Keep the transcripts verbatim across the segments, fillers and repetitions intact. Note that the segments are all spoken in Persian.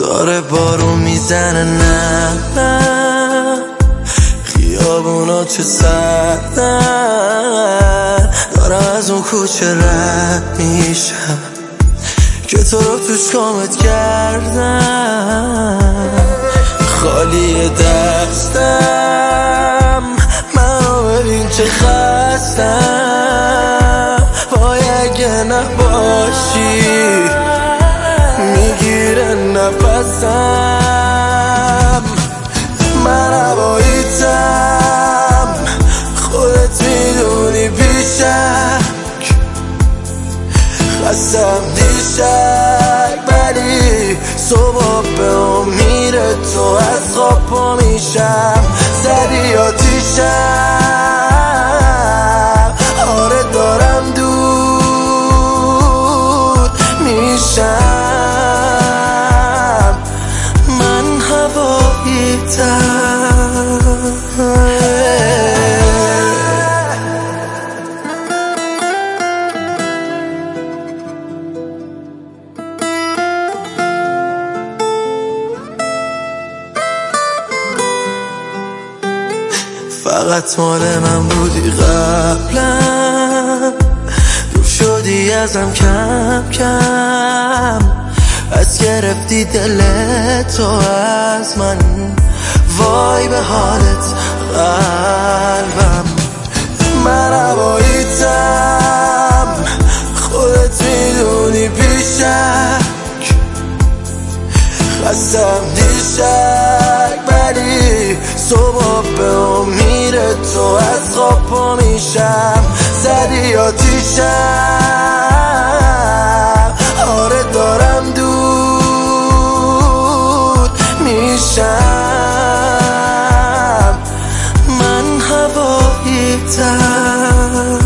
داره بارون میزنه، نه نه خیابونا چه سردن، دارم از اون کوچه رد میشم که تو رو توش کامت کردم. خالی دستم، منو ببین چه خستم، وای اگه نباشی میگیره نفسم. من هواییتم، خودت میدونی بیشک، خستم دیشک ولی صبح به امید تو از خواب پا میشم. زدی آتیشم، آره دارم دود میشم. من هواییتم. فقط مال من بودی قبلا، دور شدی ازم کم کم، از گرفتی دل تو از من، وای به حالت قلبم. من هواییتم، خودت میدونی بیشک، خستم دیشک ولی صبح به امید تو از خواب پا میشم. زدی آتیشم، آره دارم دود میشم. من هواییتم.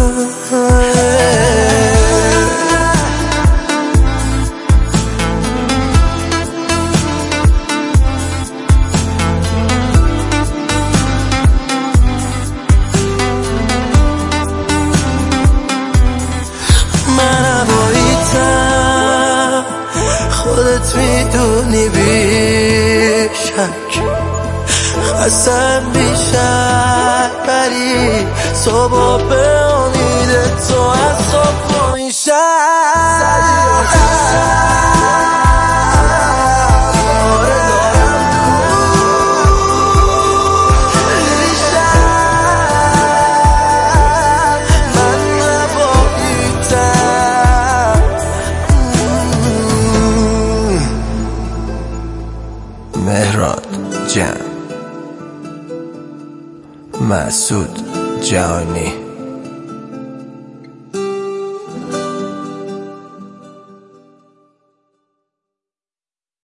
خودت میدونی بیشک، خستم بیشک ولی صبح به امید تو از خواب پا میشم. مهراد جان، مسعود جهانی.